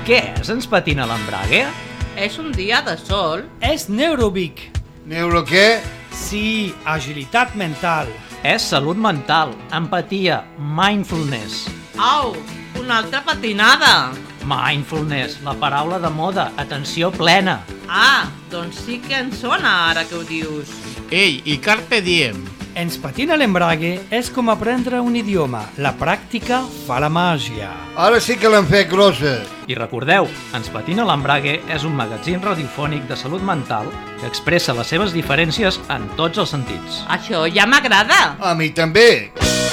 Què és Ens patina l'embrague? És un dia de sol. És Neurobic. Neuro què? Sí, agilitat mental. És salut mental, empatia, mindfulness. Au, una altra patinada. Mindfulness, la paraula de moda, atenció plena. Ah, doncs sí que en sona ara que ho dius. Ei, i carpe diem. Ens patina l'embrague és com aprendre un idioma. La pràctica fa la màgia. Ara sí que l'han fet grossa. I recordeu, Ens patina l'embrague és un magazín radiofònic de salut mental que expressa les seves diferències en tots els sentits. Això ja m'agrada. A mi també.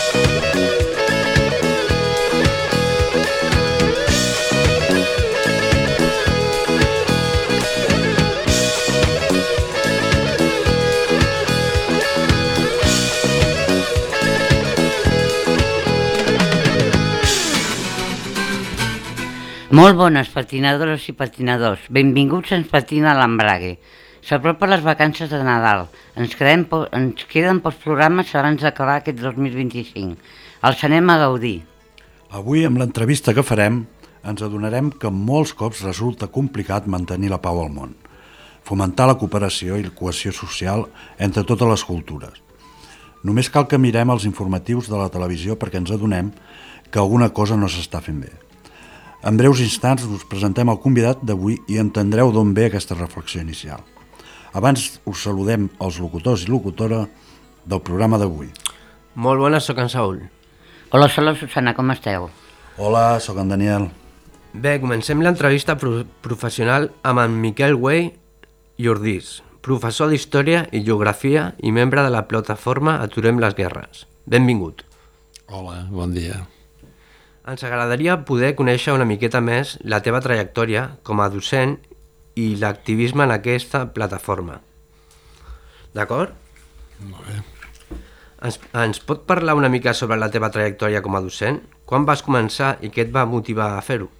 Molt bones patinadores i patinadors, benvinguts a Ens patina l'embrague. S'apropa les vacances de Nadal, ens queden pocs programes abans d'acabar aquest 2025. Els anem a gaudir. Avui, amb l'entrevista que farem, ens adonarem que molts cops resulta complicat mantenir la pau al món, fomentar la cooperació i la cohesió social entre totes les cultures. Només cal que mirem els informatius de la televisió perquè ens adonem que alguna cosa no s'està fent bé. En breus instants us presentem el convidat d'avui i entendreu d'on ve aquesta reflexió inicial. Abans us saludem els locutors i locutora del programa d'avui. Molt bones, sóc en Saúl. Hola, Susana, com esteu? Hola, sóc en Daniel. Bé, comencem l'entrevista professional amb en Miquel Güell i Ordís, professor d'Història i Geografia i membre de la plataforma Aturem les Guerres. Benvingut. Hola, bon dia. Ens agradaria poder conèixer una miqueta més la teva trajectòria com a docent i l'activisme en aquesta plataforma. D'acord? Molt bé. Ens pot parlar una mica sobre la teva trajectòria com a docent? Quan vas començar i què et va motivar a fer-ho?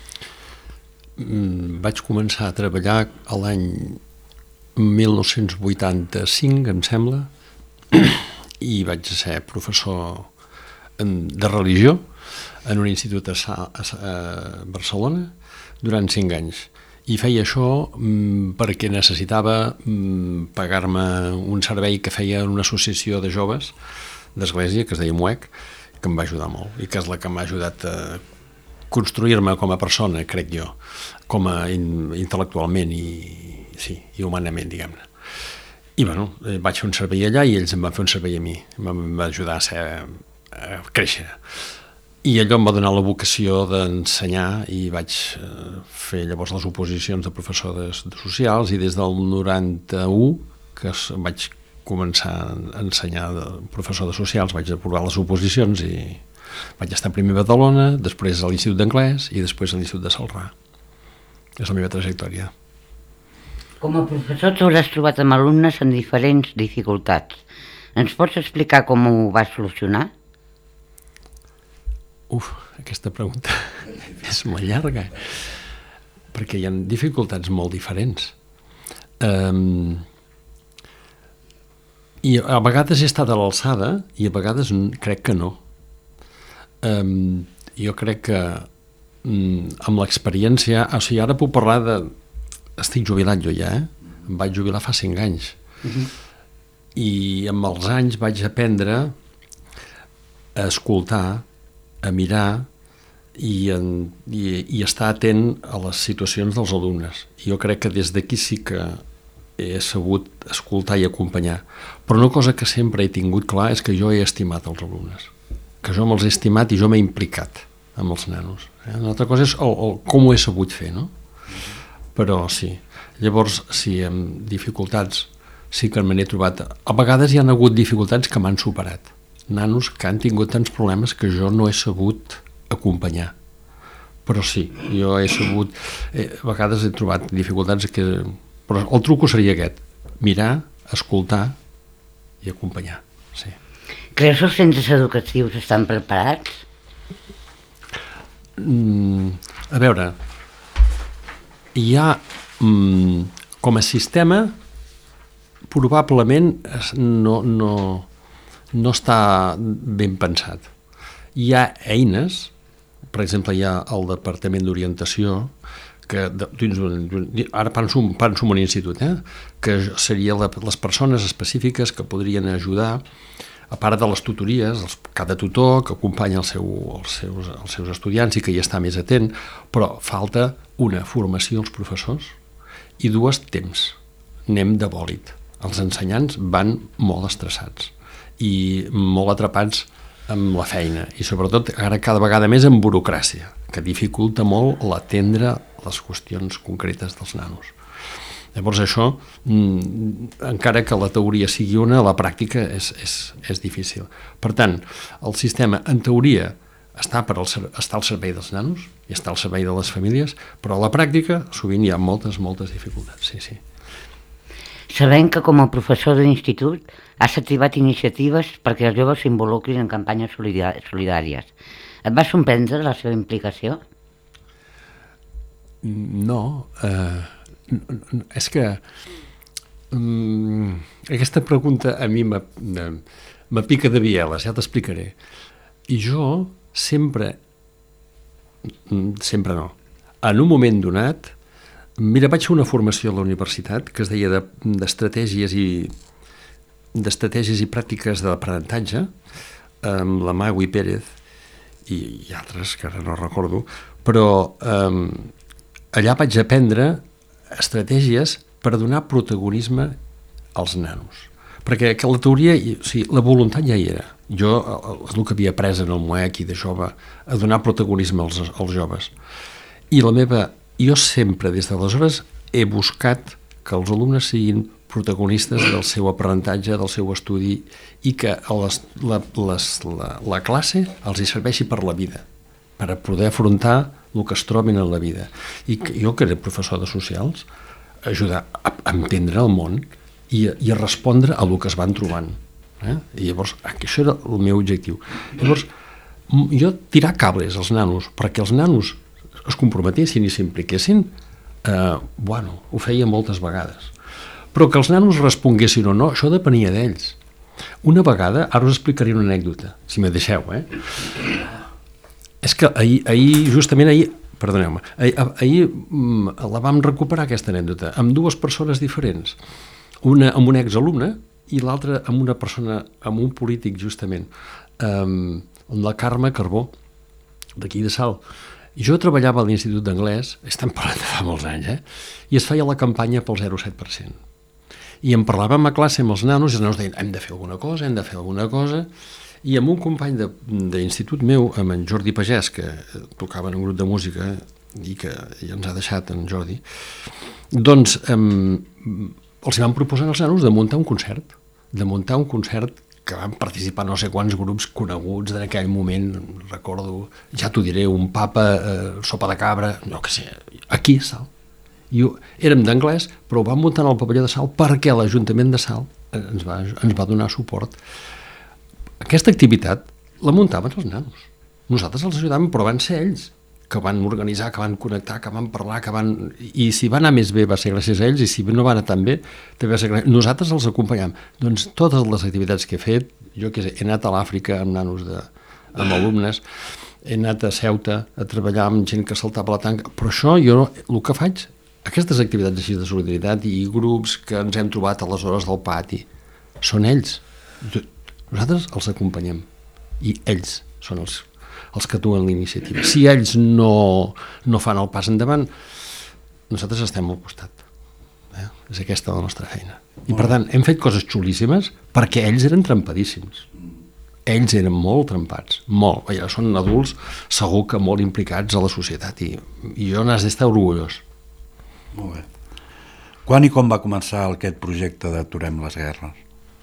Vaig començar a treballar l'any 1985, em sembla, i vaig ser professor de religió en un institut a Barcelona durant 5 anys. I feia això perquè necessitava pagar-me un servei que feia una associació de joves d'església, que es deia MUEC, que em va ajudar molt i que és la que m'ha ajudat a construir-me com a persona, crec jo, com a intel·lectualment i humanament, diguem-ne. I bueno, vaig fer un servei allà i ells em van fer un servei a mi, em va ajudar a créixer. I allò em va donar la vocació d'ensenyar i vaig fer llavors les oposicions de professor de socials i des del 91 que vaig començar a ensenyar de professor de socials vaig aprovar les oposicions i vaig estar primer a Badalona, després a l'Institut d'Anglès i després a l'Institut de Celrà. És la meva trajectòria. Com a professor t'hauràs trobat amb alumnes amb diferents dificultats. Ens pots explicar com ho vas solucionar? Aquesta pregunta és molt llarga, perquè hi ha dificultats molt diferents. I a vegades he estat a l'alçada i a vegades crec que no. Jo crec que amb l'experiència, o sigui, ara puc parlar de... Estic jubilat jo ja, em vaig jubilar fa 5 anys. I amb els anys vaig aprendre a escoltar, a mirar i estar atent a les situacions dels alumnes. Jo crec que des d'aquí sí que he sabut escoltar i acompanyar. Però una cosa que sempre he tingut clar és que jo he estimat els alumnes. Que jo me'ls he estimat i jo m'he implicat amb els nanos. Una altra cosa és com ho he sabut fer, no? Però sí. Llavors, sí, amb dificultats sí que me n'he trobat. A vegades hi ha hagut dificultats que m'han superat. Nanos que han tingut tants problemes que jo no he sabut acompanyar. Però sí, jo he sabut... a vegades he trobat dificultats que... Però el truco seria aquest, mirar, escoltar i acompanyar. Sí. Creus que els centres educatius estan preparats? A veure, hi ha com a sistema probablement no està ben pensat. Hi ha eines per exemple, hi ha el Departament d'Orientació, que ara penso en un institut, que serien les persones específiques que podrien ajudar, a part de les tutories, cada tutor que acompanya els seus estudiants i que hi està més atent, però falta una formació als professors i dues temps. Anem de bòlit. Els ensenyants van molt estressats i molt atrapats amb la feina i sobretot ara cada vegada més en burocràcia, que dificulta molt l'atendre les qüestions concretes dels nanos. Llavors això, encara que la teoria sigui una, la pràctica és difícil. Per tant, el sistema, en teoria, està al servei dels nanos i està al servei de les famílies, però a la pràctica sovint hi ha moltes dificultats. Sí. Sabem que com a professor d'institut has activat iniciatives perquè els joves s'involucrin en campanyes solidàries. Et va sorprendre la seva implicació? No, és que aquesta pregunta a mi me pica de bieles, ja t'explicaré. I jo sempre no, en un moment donat, mira, vaig fer una formació a la universitat que es deia d'estratègies i pràctiques d'aprenentatge amb la Magui Pérez i altres que ara no recordo, però allà vaig aprendre estratègies per donar protagonisme als nanos. Perquè la teoria, la voluntat ja hi era. Jo és el que havia après en el MUEC i de jove, a donar protagonisme als joves. I jo sempre, des d'aleshores, he buscat que els alumnes siguin protagonistes del seu aprenentatge, del seu estudi, i que la classe els hi serveixi per la vida, per poder afrontar el que es troben en la vida. I jo, que era professor de socials, ajudar a entendre el món i a respondre a el que es van trobant. I llavors, això era el meu objectiu. Llavors, jo tirar cables als nanos, perquè els nanos es comprometessin i s'impliquessin, ho feia moltes vegades. Però que els nanos responguessin o no, això depenia d'ells. Una vegada, ara us explicaré una anècdota, si me deixeu, És que justament ahir la vam recuperar, aquesta anècdota, amb dues persones diferents. Una amb un exalumne i l'altra amb una persona, amb un polític, justament, amb la Carme Carbó, d'aquí de Salt. I jo treballava a l'Institut d'Anglès, estem parlant de fa molts anys, i es feia la campanya pel 0,7%. I en parlàvem a classe amb els nanos, i els nanos deien, hem de fer alguna cosa, i amb un company d'institut meu, amb en Jordi Pagès, que tocava en un grup de música i que ja ens ha deixat en Jordi, doncs els van proposar als nanos de muntar un concert que van participar no sé quants grups coneguts en aquell moment, recordo, ja t'ho diré, un papa, sopa de cabra, no que sé, aquí a Salt. Érem d'anglès, però ho vam muntar al pavelló de Salt perquè l'Ajuntament de Salt ens va donar suport. Aquesta activitat la muntaven els nanos. Nosaltres els ajudàvem, però van ser ells que van organitzar, que van connectar, que van parlar, i si va anar més bé va ser gràcies a ells, i si no va anar tan bé també va ser gràcies. Nosaltres els acompanyàvem. Doncs totes les activitats que he fet, jo què sé, he anat a l'Àfrica amb nanos, amb alumnes, he anat a Ceuta a treballar amb gent que saltava la tanca, però això jo el que faig, aquestes activitats així de solidaritat i grups que ens hem trobat a les hores del pati, són ells. Nosaltres els acompanyem i ells són els que duen l'iniciativa. Si ells no fan el pas endavant, nosaltres estem al costat. És aquesta la nostra feina. I per tant, hem fet coses xulíssimes perquè ells eren trempadíssims. Ells eren molt trempats, molt. Són adults segur que molt implicats a la societat i jo n'has d'estar orgullós. Molt bé. Quan i com va començar aquest projecte d'Aturem les Guerres?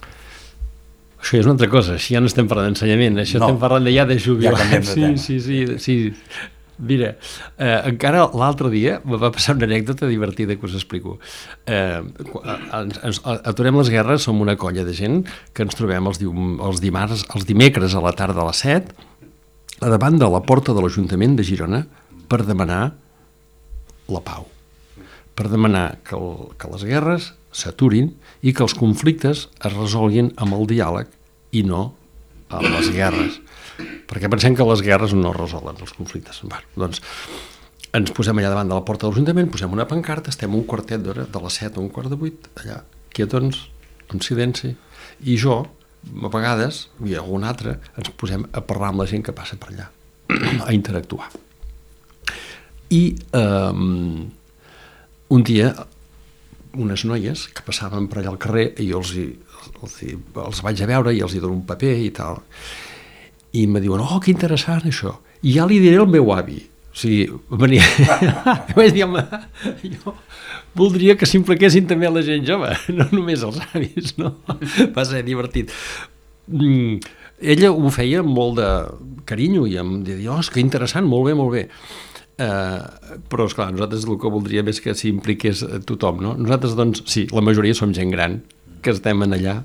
Això és una altra cosa, això ja no estem parlant d'ensenyament, això estem parlant ja de jubilat. Sí. Mira, encara l'altre dia me va passar una anècdota divertida que us explico. Aturem les Guerres som una colla de gent que ens trobem els dimecres a la tarda a les 7 a davant de la porta de l'Ajuntament de Girona per demanar la pau, per demanar que les guerres s'aturin i que els conflictes es resolguin amb el diàleg i no amb les guerres. perquè pensem que les guerres no resolen els conflictes. Bueno, doncs ens posem allà davant de la porta de l'Ajuntament, posem una pancarta, estem un quartet d'hora, de les 7 a un quart de 8, allà, quietons, en silenci, i jo, a vegades, i algun altre, ens posem a parlar amb la gent que passa per allà, a interactuar. I un dia, unes noies que passaven per allà al carrer, i jo els vaig a veure i els hi dono un paper i tal, i em diuen, oh, que interessant això, i ja li diré al meu avi. O sigui, venia... vaig dir, home, jo voldria que s'impliquessin també la gent jove, no només els avis, no? Va ser divertit. Ella ho feia amb molt de carinyo i em deia, oh, que interessant, molt bé, molt bé. Però, esclar, nosaltres el que voldríem és que s'impliqués tothom, no? Nosaltres, doncs, sí, la majoria som gent gran, que estem en allà,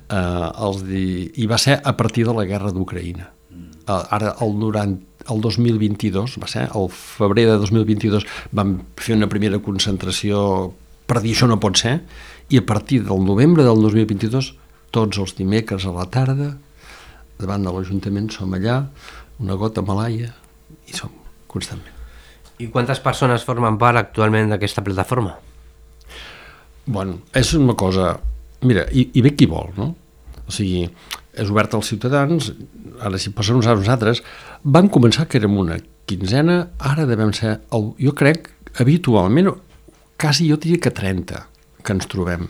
i va ser a partir de la guerra d'Ucraïna. Ara, el 2022, va ser, el febrer de 2022, vam fer una primera concentració per dir això no pot ser, i a partir del novembre del 2022, tots els dimecres a la tarda, davant de l'Ajuntament, som allà, una gota malaia, i som constantment. I quantes persones formen part actualment d'aquesta plataforma? Bueno, és una cosa... Mira, i ve qui vol, no? O sigui, és obert als ciutadans, ara si passem nosaltres, van començar que érem una quinzena, ara devem ser, jo crec, habitualment, quasi jo diria que 30 que ens trobem.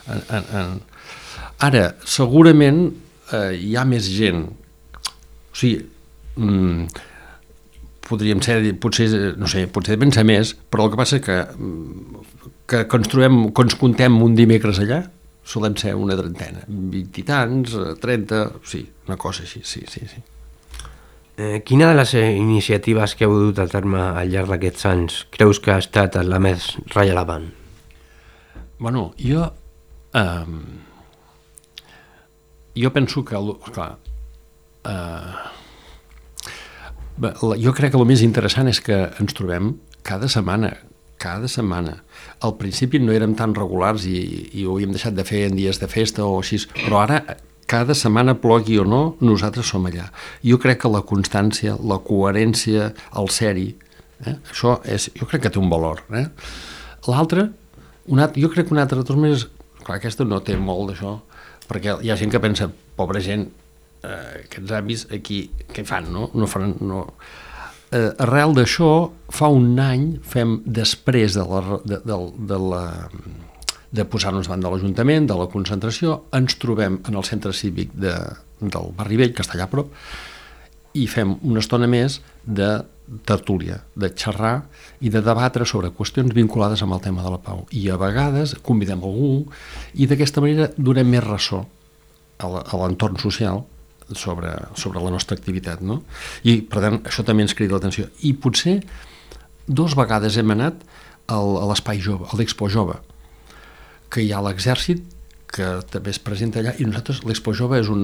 Ara, segurament hi ha més gent, o sigui, podríem ser, potser, no sé, potser devem ser més, però el que passa és que ens trobem, que ens contem un dimecres allà, solem ser una trentena, 20 i tants, 30, sí, una cosa així, sí. Quina de les iniciatives que heu dut a terme al llarg d'aquests anys creus que ha estat la més rellevant? Bueno, jo penso que, clar, jo crec que el més interessant és que ens trobem cada setmana. Al principi no érem tan regulars i ho havíem deixat de fer en dies de festa o així, però ara cada setmana, plogui o no, nosaltres som allà. Jo crec que la constància, la coherència, el ser-hi, això jo crec que té un valor. L'altre, jo crec que un altre de tots més, clar, aquesta no té molt d'això, perquè hi ha gent que pensa, pobra gent, aquests avis aquí, què fan, no? No faran... Arrel d'això, fa un any, fem després de posar-nos davant de l'Ajuntament, de la concentració, ens trobem en el centre cívic del Barri Vell, que està allà a prop, i fem una estona més de tertúlia, de xerrar i de debatre sobre qüestions vinculades amb el tema de la pau. I a vegades convidem algú i d'aquesta manera donem més ressò a l'entorn social sobre la nostra activitat, no? I, per tant, això també ens crida l'atenció. I potser 2 vegades hem anat a l'Espai Jove, a l'Expo Jove, que hi ha l'Exèrcit, que també es presenta allà, i nosaltres, l'Expo Jove és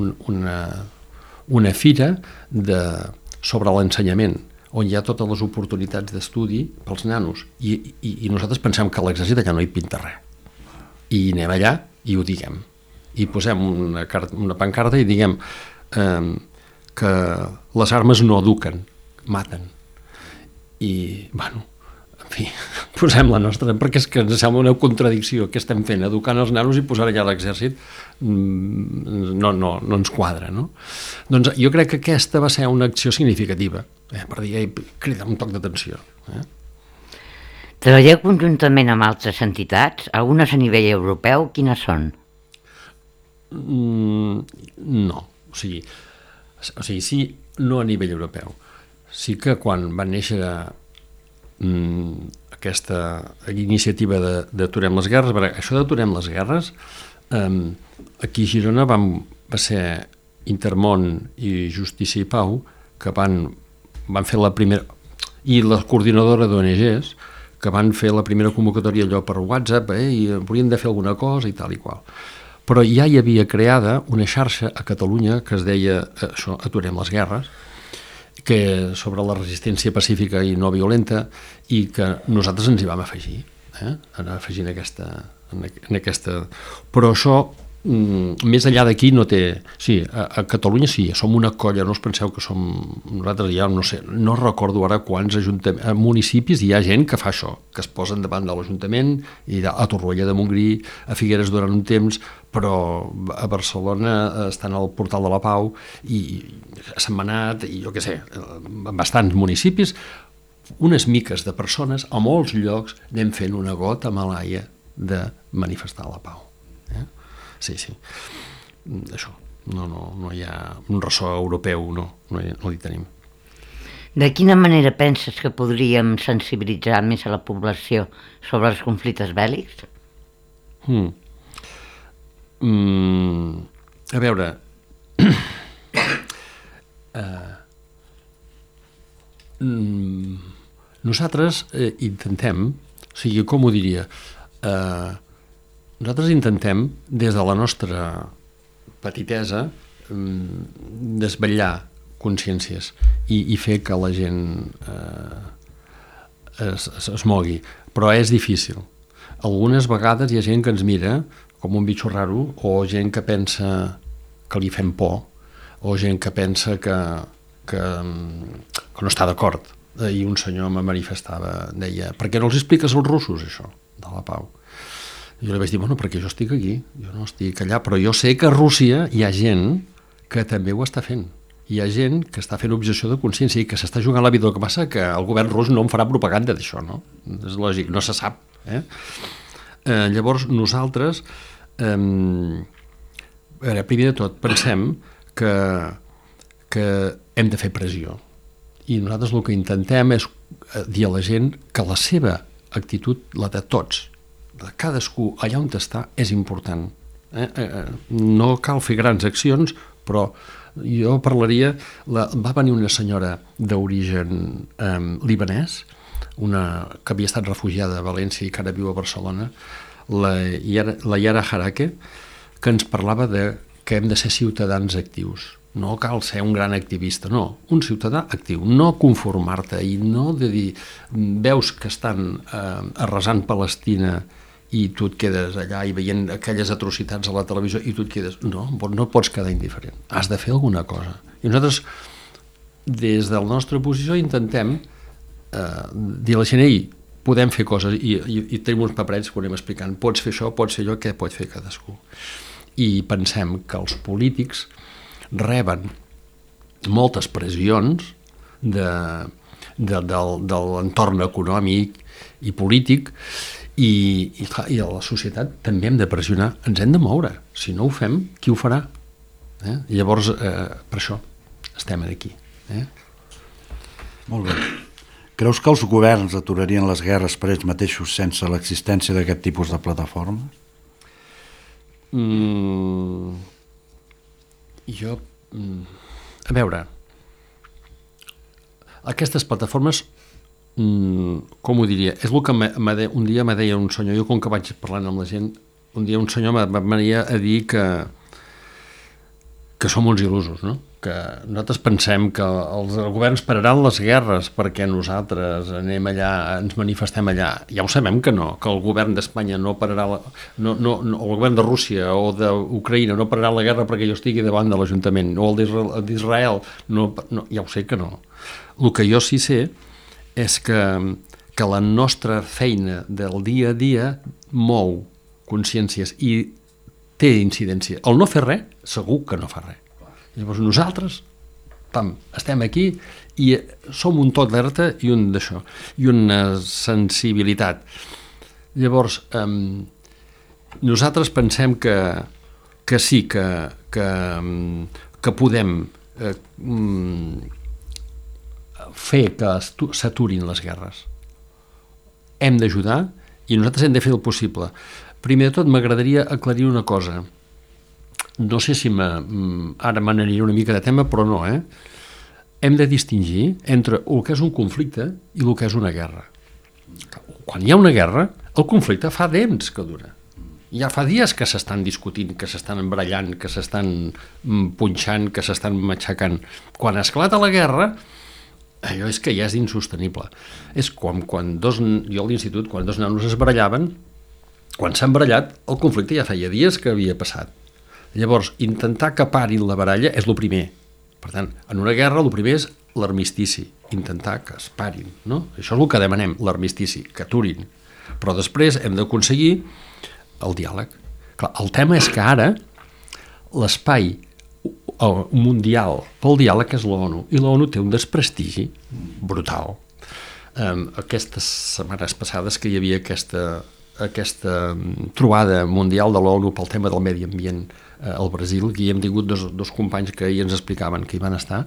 una fira sobre l'ensenyament, on hi ha totes les oportunitats d'estudi pels nanos, i nosaltres pensem que a l'Exèrcit allà no hi pinta res. I anem allà i ho diguem. I posem una pancarta i diguem que les armes no eduquen, maten. I, bueno, en fi, posem la nostra, perquè és que ens sembla una contradicció que estem fent, educant els nanos i posar allà l'exèrcit, no ens quadra, no? Doncs jo crec que aquesta va ser una acció significativa, per dir, cridar un toc d'atenció. Treballeu conjuntament amb altres entitats, algunes a nivell europeu, quines són? No, o sigui, sí, no a nivell europeu. Sí que quan va néixer aquesta iniciativa d'Aturem les Guerres, això d'Aturem les Guerres, aquí a Girona va ser Intermón i Justícia i Pau, que van fer la primera, i la coordinadora d'ONGs, que van fer la primera convocatòria allò per WhatsApp, i volien de fer alguna cosa i tal i qual. Però ja hi havia creada una xarxa a Catalunya que es deia això, Aturem les Guerres, que sobre la resistència pacífica i no violenta, i que nosaltres ens hi vam afegir, anar afegint en aquesta... Però això més enllà d'aquí no té... Sí, a Catalunya sí, som una colla, no us penseu que som... Nosaltres ja, no sé, no recordo ara quants municipis hi ha gent que fa això, que es posen davant de l'Ajuntament, i a Torroella de Montgrí, a Figueres durant un temps, però a Barcelona estan al Portal de la Pau, i a Sentmenat, i jo què sé, en bastants municipis, unes miques de persones, a molts llocs, anem fent una gota malaia de manifestar la pau. Sí. Això. No hi ha un ressò europeu, no hi tenim. De quina manera penses que podríem sensibilitzar més a la població sobre els conflictes bèl·lics? A veure... nosaltres intentem, o sigui, com ho diria... Nosaltres intentem, des de la nostra petitesa, desvetllar consciències i fer que la gent es mogui. Però és difícil. Algunes vegades hi ha gent que ens mira com un bitxo raro, o gent que pensa que li fem por, o gent que pensa que no està d'acord. Ahir un senyor me manifestava, deia, per què no els expliques als russos això, de la pau? Jo li vaig dir, bueno, perquè jo estic aquí, jo no estic allà, però jo sé que a Rússia hi ha gent que també ho està fent. Hi ha gent que està fent objecció de consciència i que s'està jugant la vida. El que passa que el govern rus no en farà propaganda d'això, no? És lògic, no se sap. Llavors, nosaltres, primer de tot, pensem que hem de fer pressió. I nosaltres el que intentem és dir a la gent que la seva actitud, la de tots, de cadascú allà on està, és important. No cal fer grans accions, però jo parlaria... Va venir una senyora d'origen libanès, que havia estat refugiada a València i que ara viu a Barcelona, la Yara Harake, que ens parlava que hem de ser ciutadans actius. No cal ser un gran activista, no, un ciutadà actiu, no conformar-te i no de dir, veus que estan arrasant Palestina i tu et quedes allà i veient aquelles atrocitats a la televisió i tu et quedes... No pots quedar indiferent, has de fer alguna cosa. I nosaltres, des de la nostra posició, intentem dir a la gent, podem fer coses, i tenim uns paperets que ho anem explicant, pots fer això, pots fer allò, què pot fer cadascú. I pensem que els polítics reben moltes pressions de l'entorn econòmic i polític, i a la societat també hem de pressionar, ens hem de moure, si no ho fem, qui ho farà? I llavors, per això estem aquí. Molt bé. Creus que els governs aturarien les guerres per ells mateixos sense l'existència d'aquest tipus de plataformes? A veure, aquestes plataformes, com ho diria, és el que un dia me deia un senyor, jo com que vaig parlant amb la gent, un dia un senyor m'ania a dir que som uns il·lusos, no? Que nosaltres pensem que els governs pararan les guerres perquè nosaltres anem allà, ens manifestem allà. Ja ho sabem que no, que el govern d'Espanya no pararà, el govern de Rússia o d'Ucraïna no pararà la guerra perquè jo estigui davant de l'Ajuntament, o el d'Israel, ja ho sé que no. El que jo sí sé és que la nostra feina del dia a dia mou consciències i té incidència. El no fer res, segur que no fa res. Llavors nosaltres estem aquí i som un tot d'alerta i un d'això, i una sensibilitat. Llavors, nosaltres pensem que sí, que podem fer que s'aturin les guerres. Hem d'ajudar i nosaltres hem de fer el possible. Primer de tot, m'agradaria aclarir una cosa. No sé si ara m'aniré una mica de tema, però no, Hem de distingir entre el que és un conflicte i el que és una guerra. Quan hi ha una guerra, el conflicte fa temps que dura. Ja fa dies que s'estan discutint, que s'estan embrallant, que s'estan punxant, que s'estan matxacant. Quan esclata la guerra, allò és que ja és insostenible. És com quan jo a l'institut, quan dos nanos es barallaven, quan s'han barallat, el conflicte ja feia dies que havia passat. Llavors, intentar que parin la baralla és el primer. Per tant, en una guerra el primer és l'armistici, intentar que es parin, no? Això és el que demanem, l'armistici, que aturin. Però després hem d'aconseguir el diàleg. Clar, el tema és que ara l'espai mundial pel diàleg és l'ONU, i l'ONU té un desprestigi brutal. Aquestes setmanes passades que hi havia aquesta trobada mundial de l'ONU pel tema del medi ambient al Brasil, que hi hem tingut dos companys que ahir ens explicaven que hi van estar,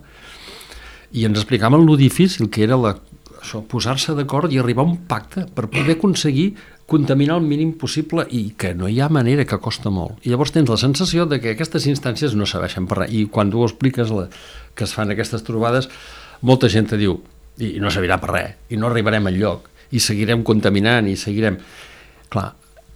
i ens explicaven lo difícil que era això, posar-se d'acord i arribar a un pacte per poder aconseguir contaminar el mínim possible, i que no hi ha manera, que costa molt. I llavors tens la sensació de que aquestes instàncies no serveixen per res, i quan tu expliques que es fan aquestes trobades, molta gent te diu, i no servirà per res, i no arribarem enlloc, i seguirem contaminant, i seguirem... Clar,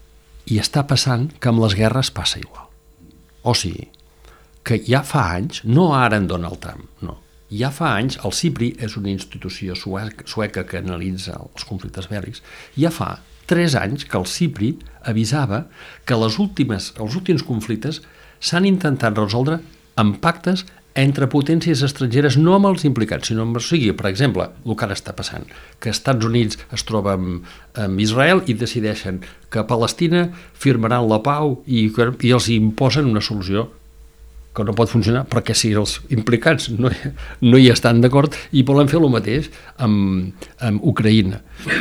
i està passant que amb les guerres passa igual. O sigui, que ja fa anys, no ara en Donald Trump, no, ja fa anys, el CIPRI és una institució sueca que analitza els conflictes bèl·lics, ja fa 3 anys que el CIPRI avisava que els últims conflictes s'han intentat resoldre amb pactes entre potències estrangeres, no amb els implicats, sinó amb... O sigui, per exemple, el que ara està passant, que Estats Units es troba amb Israel i decideixen que a Palestina firmaran la pau i els imposen una solució que no pot funcionar, perquè si els implicats no hi estan d'acord i volen fer el mateix amb Ucraïna,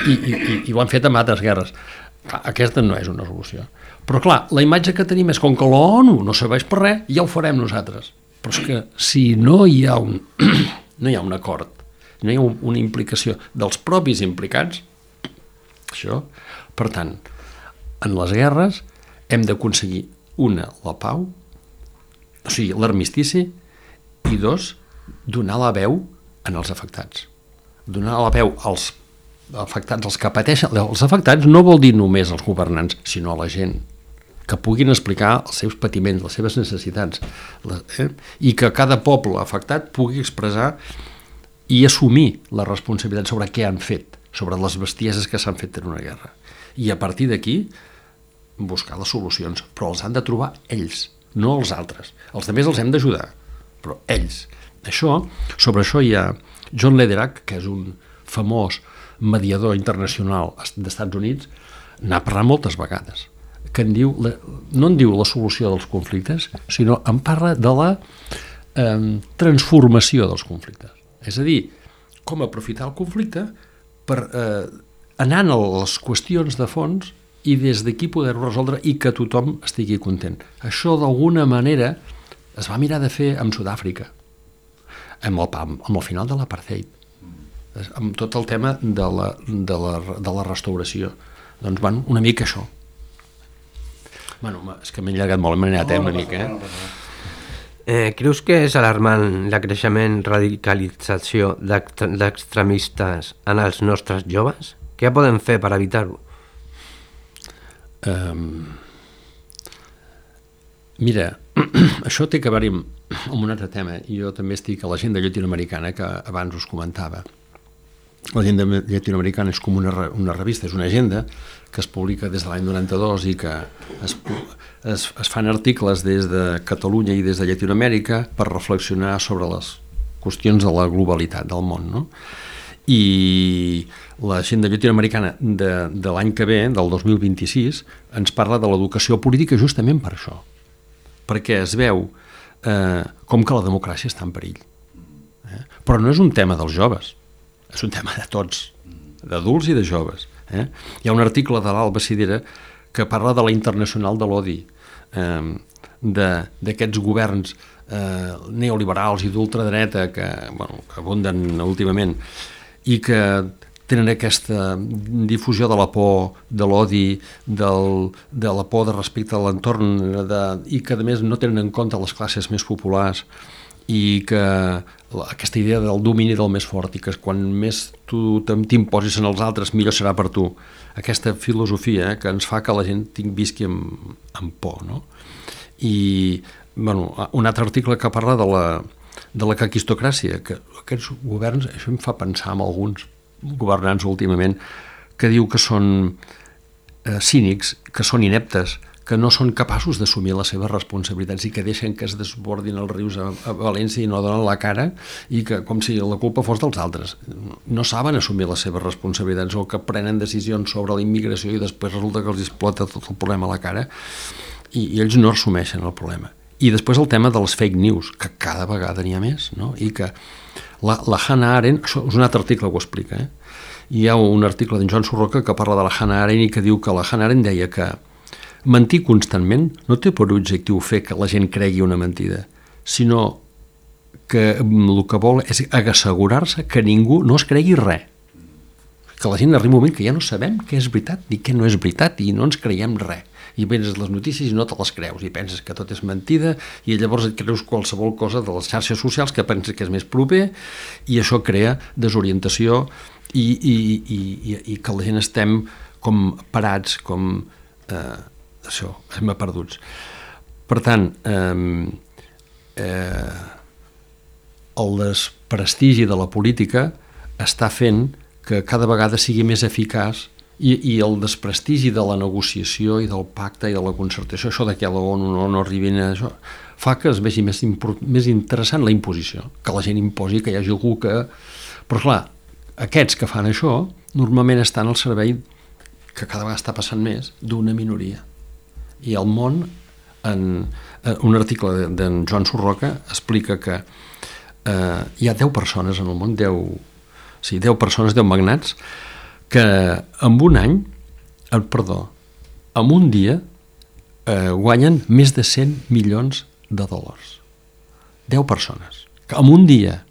i ho han fet amb altres guerres. Aquesta no és una solució. Però clar, la imatge que tenim és com que l'ONU no serveix per res, ja ho farem nosaltres. Però és que si no hi ha un acord, no hi ha una implicació dels propis implicats, això, per tant, en les guerres hem d'aconseguir, una, la pau, o sigui, l'armistici, i 2, donar la veu als afectats. Donar la veu als afectats, als que pateixen. Els afectats no vol dir només els governants, sinó a la gent, que puguin explicar els seus patiments, les seves necessitats, i que cada poble afectat pugui expressar i assumir la responsabilitat sobre què han fet, sobre les bestieses que s'han fet en una guerra. I a partir d'aquí buscar les solucions, però els han de trobar ells, no els altres. Els altres els hem d'ajudar, però ells. Sobre això hi ha John Lederach, que és un famós mediador internacional dels Estats Units, n'ha parlat moltes vegades, que no en diu la solució dels conflictes, sinó en parla de la transformació dels conflictes. És a dir, com aprofitar el conflicte per anar a les qüestions de fons i des d'aquí poder-ho resoldre i que tothom estigui content. Això d'alguna manera es va mirar de fer amb Sud-àfrica, amb el final de l'apartheid, amb tot el tema de la restauració. Doncs, una mica això. És que m'he allargat molt, m'he anat una mica. Creus que és alarmant el creixement, radicalització d'extremistes en els nostres joves? Què podem fer per evitar-ho? Mira, això té que veure amb un altre tema. Jo també estic a l'agenda llatinoamericana, que abans us comentava. L'agenda llatinoamericana és com una revista, és una agenda que es publica des de l'any 92 i que es fan articles des de Catalunya i des de Llatinoamèrica per reflexionar sobre les qüestions de la globalitat del món, no? I l'agenda llatinoamericana de l'any que ve, del 2026, ens parla de l'educació política justament per això, perquè es veu com que la democràcia està en perill. Però no és un tema dels joves, és un tema de tots, d'adults i de joves. Hi ha un article de l'Alba Sidera que parla de la internacional de l'odi, d'aquests governs neoliberals i d'ultradreta que abunden últimament i que tenen aquesta difusió de la por, de l'odi, de la por de respecte a l'entorn i que a més no tenen en compte les classes més populars, i que aquesta idea del domini del més fort i que quan més tu t'imposis en els altres millor serà per tu, aquesta filosofia que ens fa que la gent visqui amb por, no? I un altre article que parla de la caquistocràcia, que aquests governs, això em fa pensar en alguns governants últimament, que diu que són cínics, que són ineptes, que no són capaços d'assumir les seves responsabilitats i que deixen que es desbordin els rius a València i no donen la cara i que com si la culpa fos dels altres. No saben assumir les seves responsabilitats o que prenen decisions sobre la immigració i després resulta que els explota tot el problema a la cara i ells no assumeixen el problema. I després el tema de les fake news, que cada vegada n'hi ha més, no? I que la Hannah Arendt, això és un altre article que ho explica, hi ha un article d'en Joan Surroca que parla de la Hannah Arendt i que diu que la Hannah Arendt deia que mentir constantment no té per objectiu fer que la gent cregui una mentida, sinó que el que vol és assegurar-se que ningú no es cregui res. Que la gent arriba un moment que ja no sabem què és veritat ni què no és veritat i no ens creiem res. I vens les notícies i no te les creus i penses que tot és mentida i llavors et creus qualsevol cosa de les xarxes socials que penses que és més proper i això crea desorientació i que la gent estem com parats, com això, estem perduts. Per tant, el desprestigi de la política està fent que cada vegada sigui més eficaç i el desprestigi de la negociació i del pacte i de la concertació, això de que a la ONU no arribin a això, fa que es vegi més interessant la imposició, que la gent imposi, que hi hagi algú que... Però clar, aquests que fan això normalment estan al servei, que cada vegada està passant més, d'una minoria. I el món, en un article d'en Joan Surroca, explica que hi ha 10 persones en el món, 10 persones, 10 magnats, que en un dia guanyen més de 100 milions de dòlars. 10 persones. Que en un dia,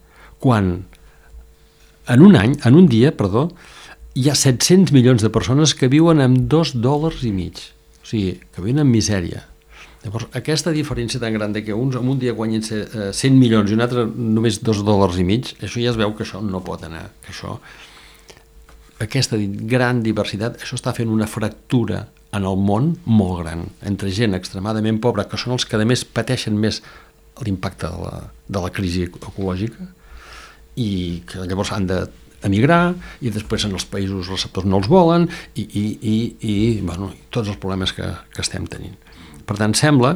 en un dia, hi ha 700 milions de persones que viuen amb $2.50. O sigui, que viuen en misèria. Llavors, aquesta diferència tan gran de que uns en un dia guanyen 100 milions i un altre només $2.50, això ja es veu que això no pot anar. Que aquesta gran diversitat, això està fent una fractura en el món molt gran, entre gent extremadament pobra, que són els que a més pateixen més l'impacte de la crisi ecològica i que llavors han d'emigrar i després en els països receptors no els volen i tots els problemes que estem tenint. Per tant, sembla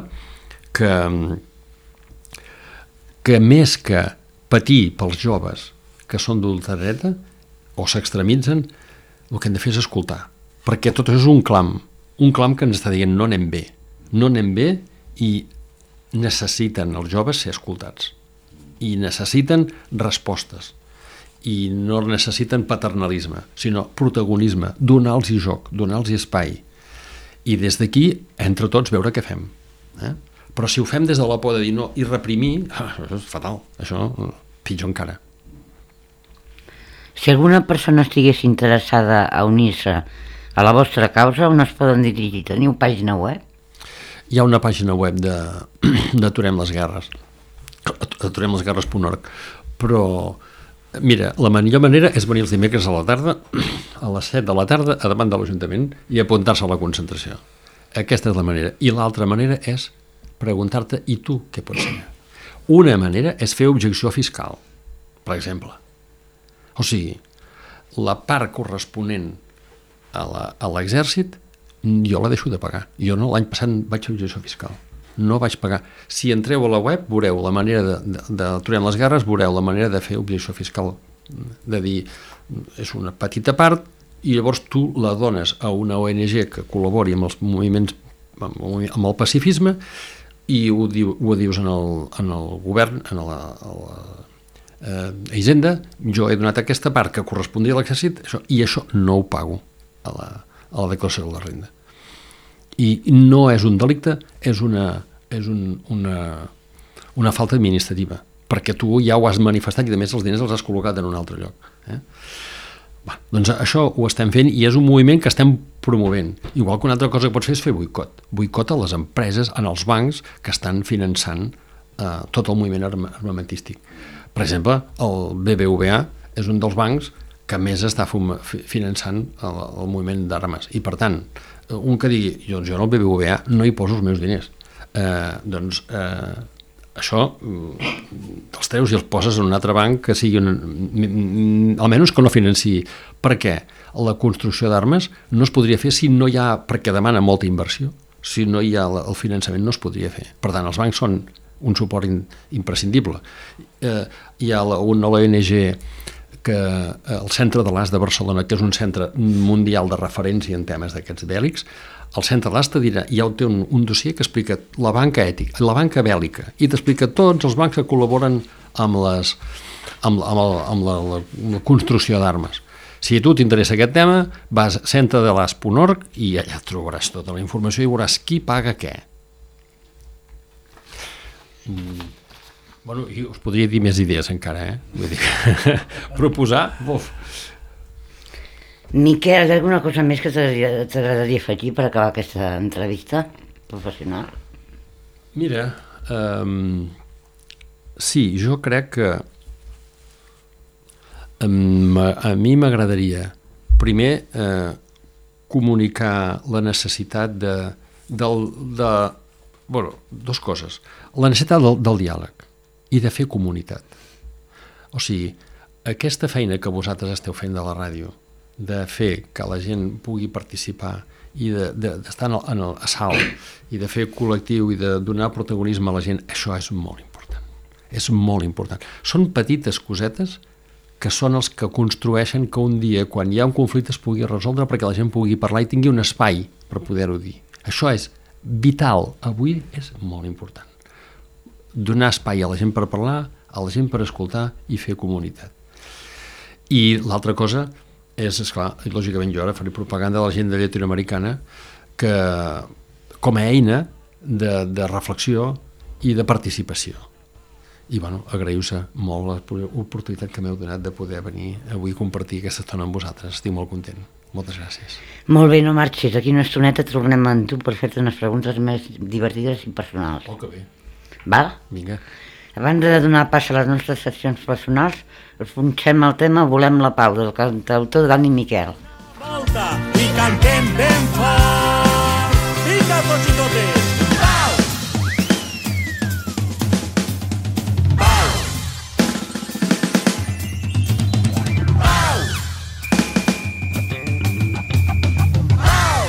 que més que patir pels joves que són d'ultradreta o s'extremitzen, el que hem de fer és escoltar, perquè tot això és un clam que ens està dient no anem bé i necessiten els joves ser escoltats i necessiten respostes i no necessiten paternalisme, sinó protagonisme, donar-los joc, donar-los espai i des d'aquí, entre tots, veure què fem. Però si ho fem des de la por de dir no i reprimir, això és fatal, això pitjor encara. Si alguna persona estigués interessada a unir-se a la vostra causa, on es poden dirigir? Teniu pàgina web? Hi ha una pàgina web d'Aturem les Guerres, aturemlesguerres.org, però mira, la millor manera és venir els dimecres a la tarda, a les 7 de la tarda, a davant de l'Ajuntament i apuntar-se a la concentració. Aquesta és la manera. I l'altra manera és preguntar-te, i tu què pots fer? Una manera és fer objecció fiscal, per exemple. O sigui, la part corresponent a l'exèrcit jo la deixo de pagar. Jo no, l'any passat vaig fer objecció fiscal. No vaig pagar. Si entreu a la web, veureu la manera d'Aturem les Guerres, veureu la manera de fer objecció fiscal. De dir, és una petita part i llavors tu la dones a una ONG que col·labori amb els moviments, amb el pacifisme i ho dius en el govern, en la Hisenda, jo he donat aquesta part que correspondia a l'exèrcit i això no ho pago a la declaració de la renda. I no és un delicte, és una falta administrativa, perquè tu ja ho has manifestat i a més els diners els has col·locat en un altre lloc. Doncs això ho estem fent i és un moviment que estem promovent. Igual que una altra cosa que pots fer és fer boicot a les empreses, en els bancs que estan finançant tot el moviment armamentístic. Per exemple, el BBVA és un dels bancs que més està finançant el moviment d'armes. I, per tant, un que digui, jo en el BBVA no hi poso els meus diners, això els treus i els poses en un altre banc que sigui almenys que no financiï. Per què? La construcció d'armes no es podria fer si no hi ha, perquè demana molta inversió, Si no hi ha el finançament no es podria fer. Per tant, els bancs són un suport imprescindible. Hi ha una ONG que el Centre de l'As de Barcelona, que és un centre mundial de referència en temes d'aquests bèl·lics, el Centre de l'As te dirà, ja té un dossier que explica la banca ètica, la banca bèl·lica, i t'explica tots els bancs que col·laboren amb la construcció d'armes. Si a tu t'interessa aquest tema, vas a centredelas.org i allà trobaràs tota la informació i veuràs qui paga què. Bueno, i us podria dir més idees encara, Vull dir que proposar... Uf. Miquel, hi ha alguna cosa més que t'agradaria afegir per acabar aquesta entrevista professional? Mira, sí, jo crec que a mi m'agradaria primer comunicar la necessitat dues coses. La necessitat del diàleg i de fer comunitat. O sigui, aquesta feina que vosaltres esteu fent de la ràdio, de fer que la gent pugui participar i d'estar a salt i de fer col·lectiu i de donar protagonisme a la gent, això és molt important. És molt important. Són petites cosetes que són els que construeixen que un dia, quan hi ha un conflicte, es pugui resoldre perquè la gent pugui parlar i tingui un espai per poder-ho dir. Això és vital. Avui és molt important. Donar espai a la gent per parlar, a la gent per escoltar i fer comunitat. I l'altra cosa és, esclar, i lògicament jo ara faré propaganda de la gent de llatinoamericana que, com a eina de reflexió i de participació. I, bueno, agraïu-se molt l'oportunitat que m'heu donat de poder venir avui a compartir aquesta estona amb vosaltres. Estic molt content. Moltes gràcies. Molt bé, no marxis. Aquí una estoneta tornem amb tu per fer-te unes preguntes més divertides i personals. Oh, que bé. Val? Vinga. Abans de donar pas a les nostres seccions personals, us punxem el tema Volem la pau, del cantautor Dani Miquel. Volta i cantem ben fort. Vinga, tots i totes. Pau! Pau! Pau! Pau!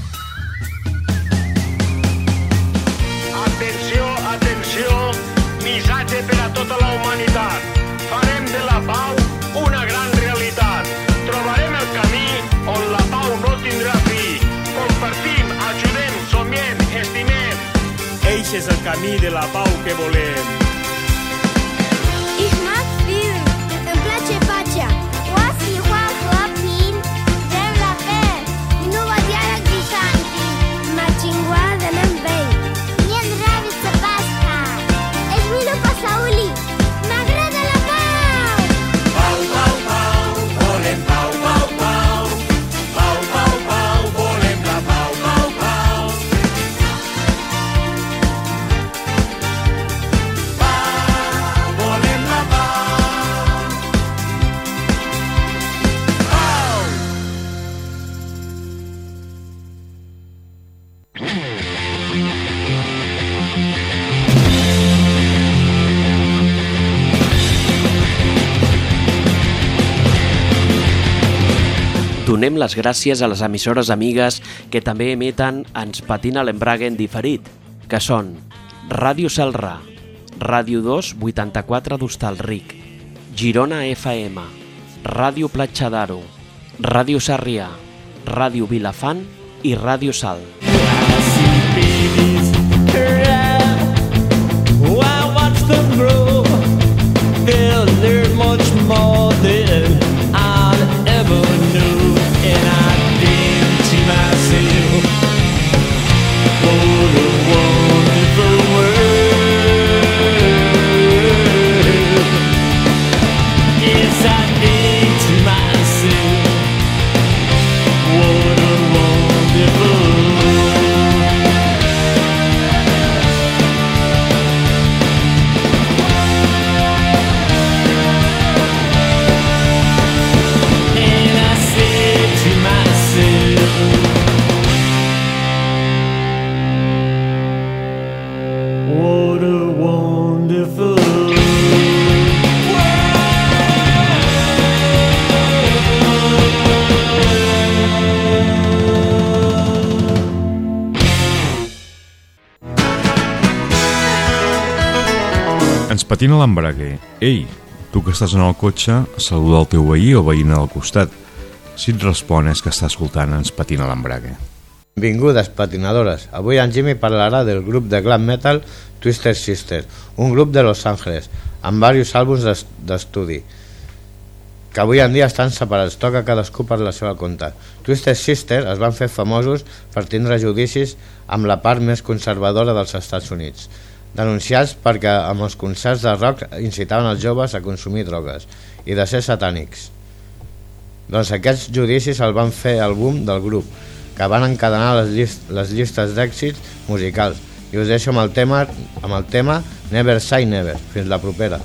Atenció, atenció, missatge per a tota la humanitat. Farem de la pau una gran realitat. Trobarem el camí on la pau no tindrà fi. Compartim, ajudem, somiem, estimem. Eix és el camí de la pau que volem. Ich mag viel, îmi place pacea. Oasi, chłopin, vrem la fel. Nu vă diară grișanti, marcingoadă n-mi bei. Mie ndraviță pasca, ești milu pasauli. M'agrada la pau! Pau, pau, pau, volem pau, pau, pau. Pau, pau, pau, volem la pau, pau, pau. Pau, volem la pau. Pau! Donem les gràcies a les emissores amigues que també emeten Ens patina l'embrague en diferit, que són Ràdio Celrà, Ràdio 2 84 d'Hostalric, Girona FM, Ràdio Platja d'Aro, Ràdio Sarrià, Ràdio Vilafant i Ràdio Sal. I watch them grow. They'll learn much more than I ever knew. And I think to myself, what a wonderful world. Yes, I think to myself, what a wonderful world. patina l'embrague. Ei, tu que estàs en el cotxe, saluda el teu veí o veïna del costat. Si et respon és que està escoltant Ens patina l'embrague. Benvingudes, patinadores. Avui en Jimmy parlarà del grup de glam metal Twisted Sister, un grup de Los Angeles, amb diversos àlbums d'estudi, que avui en dia estan separats, toca cadascú per la seva compte. Twisted Sister es van fer famosos per tindre judicis amb la part més conservadora dels Estats Units, denunciats perquè amb els concerts de rock incitaven els joves a consumir drogues i de ser satànics. Doncs aquests judicis el van fer el boom del grup, que van encadenar les llistes d'èxits musicals. I us deixo amb el tema Never Say Never. Fins la propera.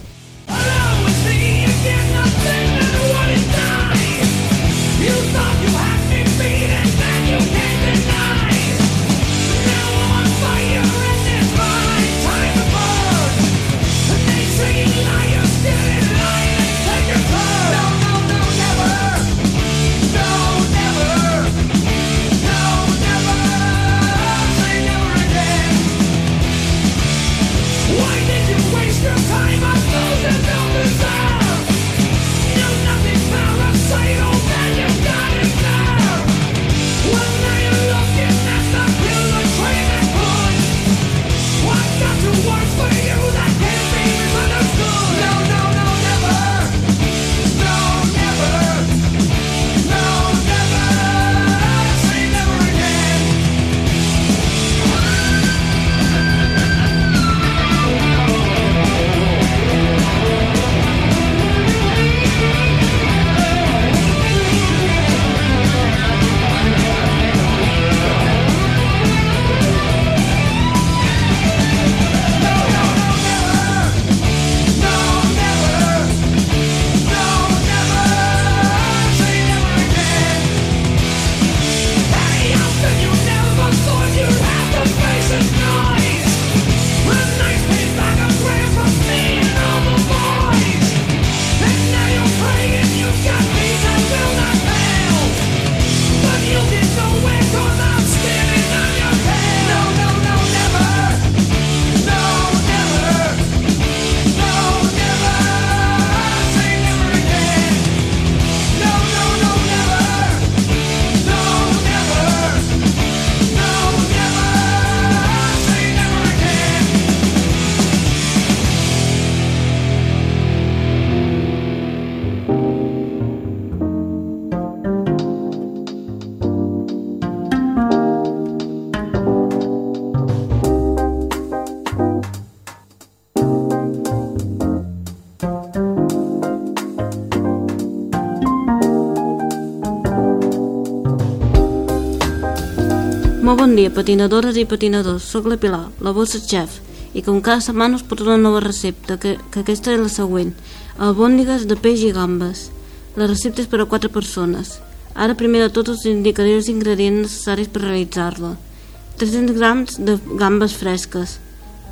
Molt bon dia, patinadores i patinadors. Soc la Pilar, la vostra xef, i com cada setmana us porto una nova recepta, que aquesta és la següent: albòndigues de peix i gambes. La recepta és per a 4 persones. Ara primer de tot us indicaré els ingredients necessaris per realitzar-la. 300 grams de gambes fresques,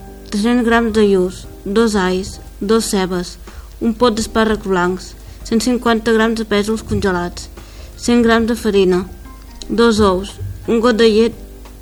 300 grams de lluç, 2 alls, 2 cebes, un pot d'espàrrecs blancs, 150 grams de pèsols congelats, 100 grams de farina, 2 ous, un got de llet,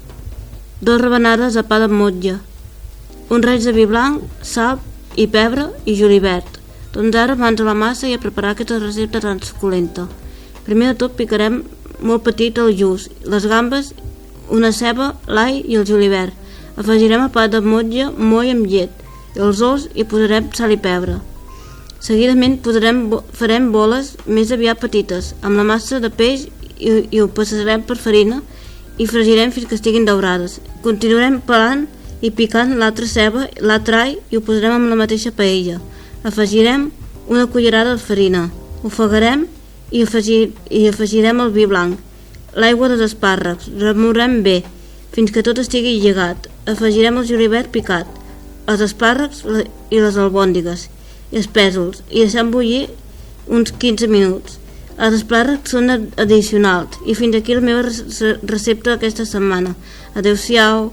2 rebenades de pa de motlla, un raig de vi blanc, sal i pebre i julivert. Doncs ara mans a la massa i a preparar aquesta recepta tan suculenta. Primer de tot picarem molt petit el lluç, les gambes, una ceba, l'all i el julivert. Afegirem el pa de motlla moll amb llet i els ous i posarem sal i pebre. Seguidament farem boles més aviat petites amb la massa de peix i ho passarem per farina i fregirem fins que estiguin daurades. Continuarem pelant i picant l'altra ceba, l'altre all i ho posarem amb la mateixa paella. Afegirem una cullerada de farina, ofegarem i afegirem el vi blanc, l'aigua dels espàrrecs, remourem bé fins que tot estigui lligat. Afegirem el julivert picat, els espàrrecs i les albòndigues i els pèsols i deixem bullir uns 15 minuts. Els espàrrecs són addicionals i fins aquí la meva recepta d'aquesta setmana. Adéu-siau.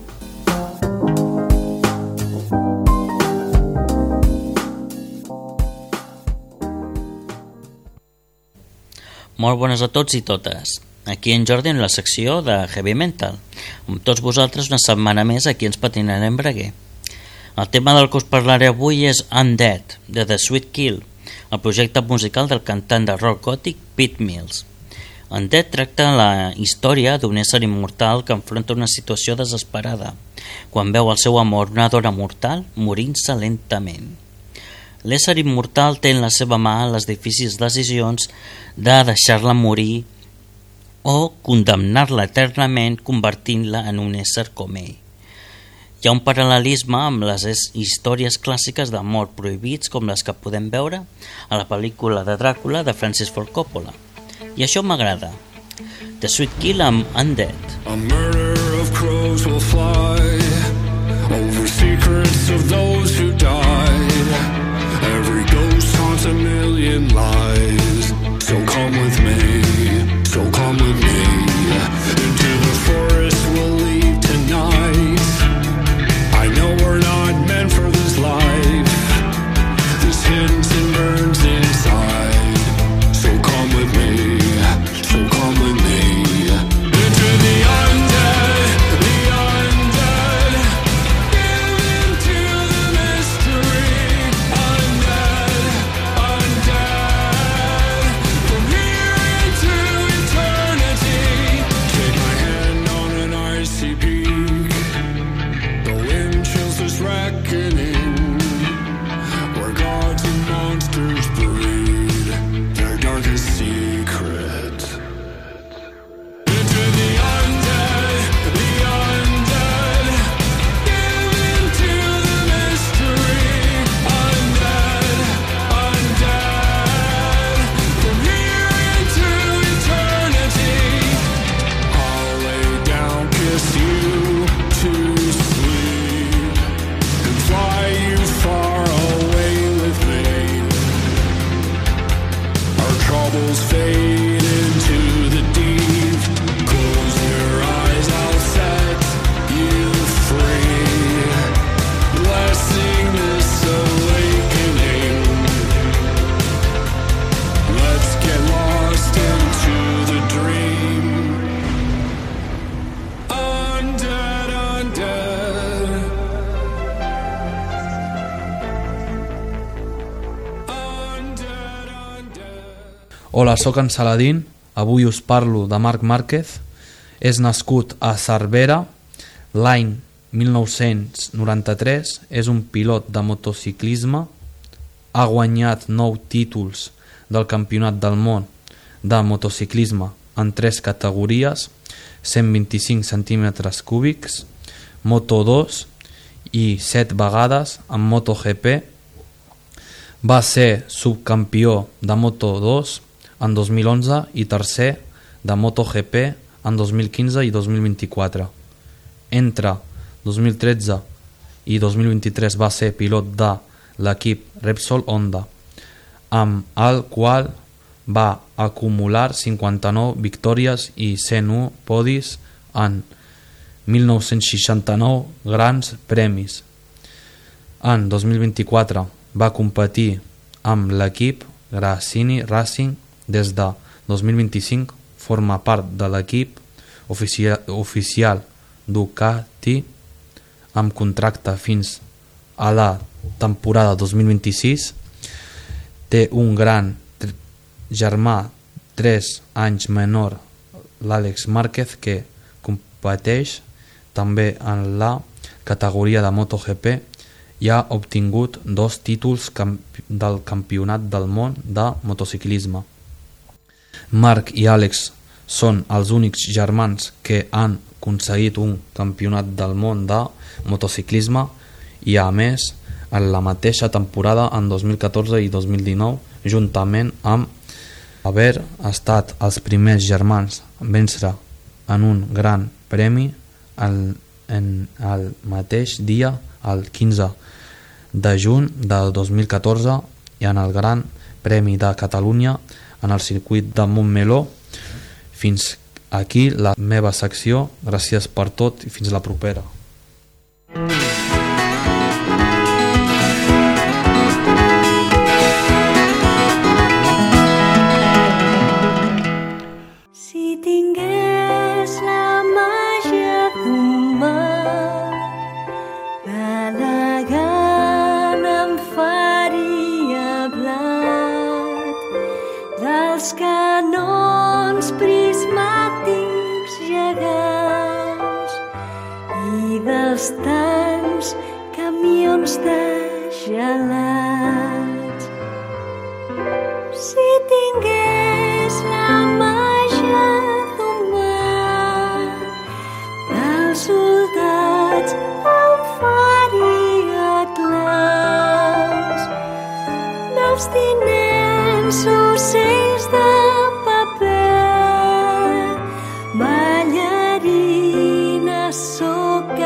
Molt bones a tots i totes. Aquí en Jordi en la secció de Heavy Mental. Amb tots vosaltres una setmana més aquí ens patinarem Braguer. El tema del que us parlaré avui és Undead, de The Sweet Kill, el projecte musical del cantant de rock gòtic Pete Mills. Undead tracta la història d'un ésser immortal que enfronta una situació desesperada quan veu el seu amor, una dona mortal, morint-se lentament. L'ésser immortal té en la seva mà les difícils decisions de deixar-la morir o condemnar-la eternament convertint-la en un ésser com ell. Hi ha un paral·lelisme amb les històries clàssiques d'amor prohibits com les que podem veure a la pel·lícula de Dràcula de Francis Ford Coppola. I això m'agrada. The Sweet Kill amb Undead. A murder of crows will fly over secrets of those who died. Every ghost haunts a million lies. So come with me, so come with me. Into the forest we'll leave tonight. I know we're not meant for this life. This hidden sin burns inside. So come with me, so come with me. Into the undead, the undead. Give into the mystery. Undead, undead. From here into eternity. Take my hand on an icy peak. The wind chills this reckoning, where gods and monsters breed their darkest secret. Into the undead, the undead. Give into the mystery. Undead, undead. From here into eternity. I'll lay down, kiss you to sleep, and fly you far away with me. Our troubles fade into the deep. Close your eyes, I'll set you free. Blessing this awakening. Let's get lost into the dream. Undead, undead. Hola, sóc en Saladín, avui us parlo de Marc Márquez. És nascut a Cervera l'any 1993, és un pilot de motociclisme, ha guanyat 9 títols del Campionat del Món de motociclisme en 3 categories, 125 centímetres cúbics, Moto2 i 7 vegades en MotoGP. Va ser subcampió de Moto2 en 2011 i tercer de MotoGP en 2015 i 2024. Entre 2013 i 2023 va ser pilot de l'equip Repsol Honda, amb el qual va acumular 59 victòries i 101 podis en 1969 grans premis. En 2024 va competir amb l'equip Gresini Racing. Des de 2025 forma part de l'equip oficial Ducati amb contracte fins a la temporada 2026. Té un gran germà 3 anys menor, l'Àlex Márquez, que competeix també en la categoria de MotoGP i ha obtingut 2 títols del Campionat del Món de motociclisme. Marc i Àlex són els únics germans que han aconseguit un campionat del món de motociclisme i, a més, en la mateixa temporada en 2014 i 2019, juntament amb haver estat els primers germans a vèncer en un gran premi en el mateix dia, el 15 de juny del 2014, i en el Gran Premi de Catalunya en el circuit de Montmeló. Fins aquí la meva secció. Gràcies per tot i fins la propera. Si tingués la màgia d'un mar, estanys, camions de gelats. Si tingués la màgia d'un mar, dels soldats em faria claus, dels tinents ocells de paper, ballarines o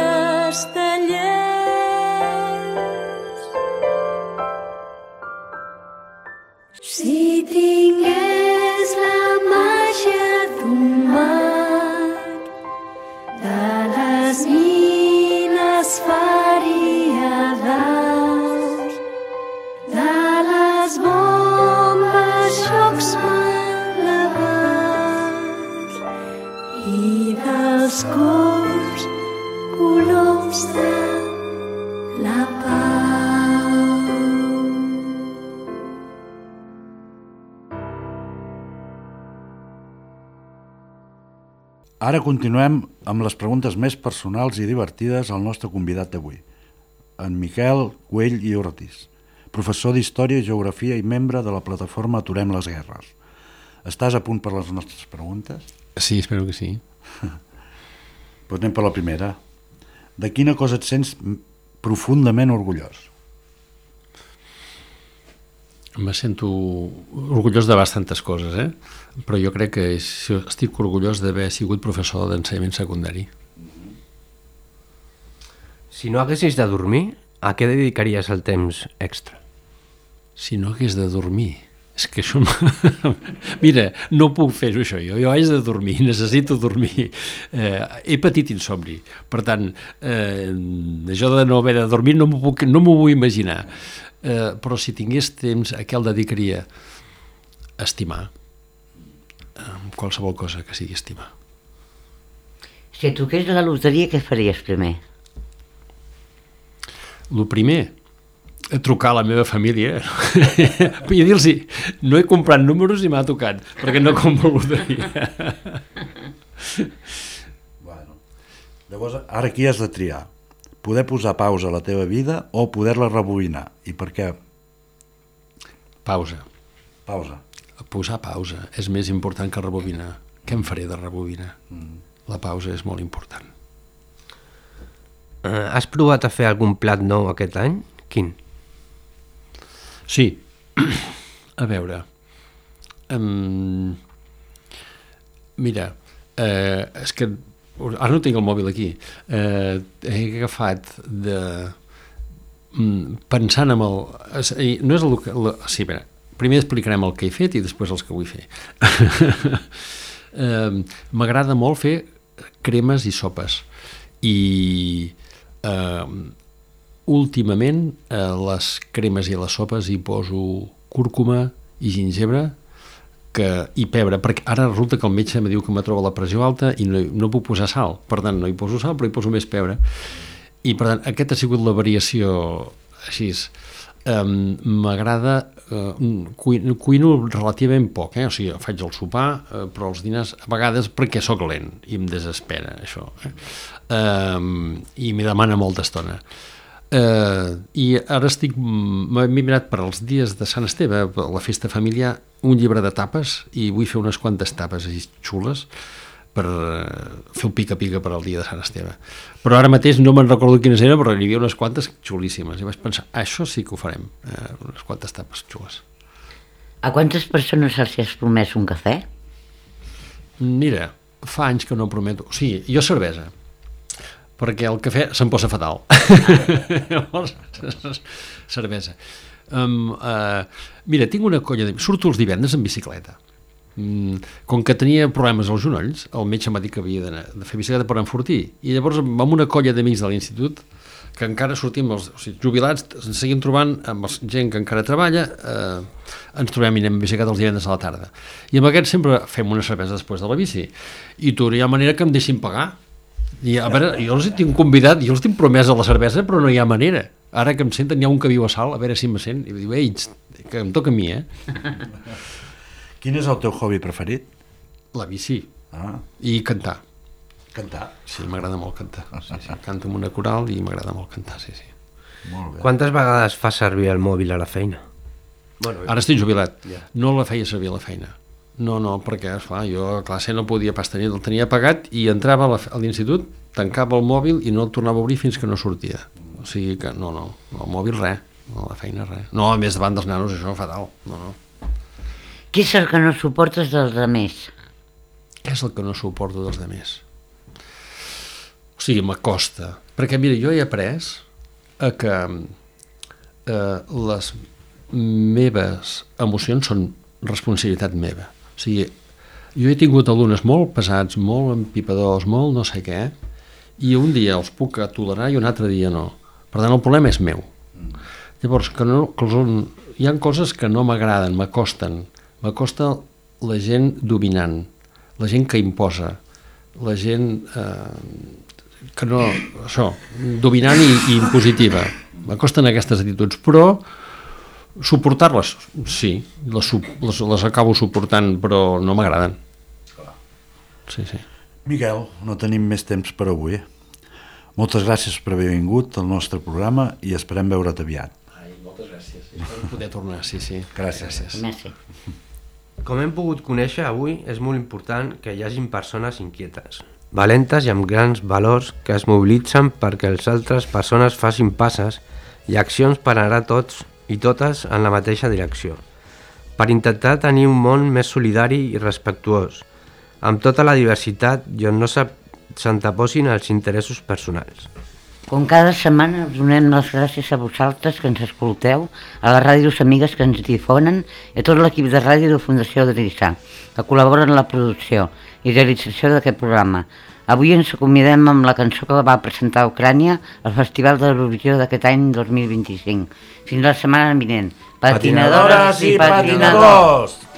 castellers. Si tingués la màgia d'un mag, de les mines faria daus, de les bombes jocs malabars i dels cops coloms de la pau. Ara continuem amb les preguntes més personals i divertides al nostre convidat d'avui, en Miquel Güell i Ortiz, professor d'Història i Geografia i membre de la plataforma Aturem les Guerres. Estàs a punt per les nostres preguntes? Sí, espero que sí. Doncs anem per la primera. De quina cosa et sents profundament orgullós? Me sento orgullós de bastantes coses, però jo crec que estic orgullós d'haver sigut professor d'ensenyament secundari. Si no haguessis de dormir, a què dedicaries el temps extra? Si no hagués de dormir... És que això... Mira, no puc fer-ho això, jo haig de dormir, necessito dormir. He patit insomni, per tant, això de no haver de dormir no m'ho vull imaginar. Però si tingués temps, a què el dedicaria? Estimar. Qualsevol cosa que sigui estimar. Si et toqués la loteria, què faries primer? El primer, trucar a la meva família i dir-los, no he comprat números i m'ha tocat, perquè no compro loteria. Bueno, llavors, ara aquí has de triar. Poder posar pausa a la teva vida o poder-la rebobinar. I per què? Pausa. Pausa. Posar pausa és més important que rebobinar. Què em faré de rebobinar? La pausa és molt important. Has provat a fer algun plat nou aquest any? Quin? Sí. A veure. Mira, és que ara no tinc el mòbil aquí. He agafat de... pensant en el... No és el que... Sí, mira, primer explicarem el que he fet i després els que vull fer. M'agrada molt fer cremes i sopes. I últimament les cremes i les sopes hi poso cúrcuma i gingebre i pebre, perquè ara resulta que el metge em diu que me troba la pressió alta i no puc posar sal, per tant no hi poso sal però hi poso més pebre, i per tant aquesta ha sigut la variació així. M'agrada, cuino relativament poc, o sigui, faig el sopar, però els dinars a vegades perquè sóc lent i em desespera això, i m'hi demana molta estona. I ara m'he mirat per als dies de Sant Esteve, la festa familiar, un llibre de tapes, i vull fer unes quantes tapes així xules per fer el pica-pica per al dia de Sant Esteve. Però ara mateix no me'n recordo quines eren, però hi havia unes quantes xulíssimes, i vaig pensar, això sí que ho farem, unes quantes tapes xules. A quantes persones els has promès un cafè? Mira, fa anys que no prometo, o sigui, jo cervesa, perquè el cafè se'm posa fatal. Llavors, cervesa. Mira, tinc una colla surto els divendres en bicicleta. Com que tenia problemes als genolls, el metge m'ha dit que havia de fer bicicleta per enfortir, i llavors amb una colla d'amics de l'institut que encara sortim, jubilats, ens seguim trobant amb gent que encara treballa, ens trobem i anem a bicicleta els divendres a la tarda. I amb aquests sempre fem una cervesa després de la bici, i tu hi ha manera que em deixin pagar. I a veure, jo els tinc convidat, jo els tinc promès a la cervesa, però no hi ha manera. Ara que em senten, hi ha un que viu a Salt, a veure si me sent, i diu, ei, que em toca a mi, Quin és el teu hobby preferit? La bici. I cantar. Cantar? Sí, m'agrada molt cantar. Sí. Canto en una coral i m'agrada molt cantar, sí. Molt bé. Quantes vegades fa servir el mòbil a la feina? Bueno, ara estic jubilat. Ja. No la feia servir a la feina. No, perquè, esclar, jo a classe no podia pas tenir, el tenia apagat i entrava a l'institut, tancava el mòbil i no el tornava a obrir fins que no sortia. O sigui que no, el mòbil res, no, la feina res. No, a més davant dels nanos això fatal, no. Què és el que no suportes dels altres? Què és el que no suporto dels altres? O sigui, m'acosta. Perquè, mira, jo he après que les meves emocions són responsabilitat meva. O sigui, jo he tingut alumnes molt pesats, molt empipadors, molt no sé què, i un dia els puc tolerar i un altre dia no. Per tant, el problema és meu. Llavors, hi ha coses que no m'agraden, m'acosten. M'acosta la gent dominant, la gent que imposa, la gent que no... Això, dominant i impositiva. M'acosten aquestes actituds, però suportar-les, sí, les acabo suportant, però no m'agraden. Sí. Miquel, no tenim més temps per avui. Moltes gràcies per haver vingut al nostre programa i esperem veure't aviat. Moltes gràcies. Espero poder tornar, sí. Gràcies. Merci. Com hem pogut conèixer avui, és molt important que hi hagin persones inquietes, valentes i amb grans valors que es mobilitzen perquè les altres persones facin passes i accions per anar tots i totes en la mateixa direcció, per intentar tenir un món més solidari i respectuós, amb tota la diversitat i on no s'anteposin els interessos personals. Com cada setmana us donem les gràcies a vosaltres que ens escolteu, a les ràdios amigues que ens difonen i a tot l'equip de ràdio de Fundació Adriçà, que col·labora en la producció i realització d'aquest programa. Avui ens acomiadem amb la cançó que va presentar a Ucrània al Festival de l'Eurovisió d'aquest any 2025. Fins la setmana vinent. Patinadores i patinadors!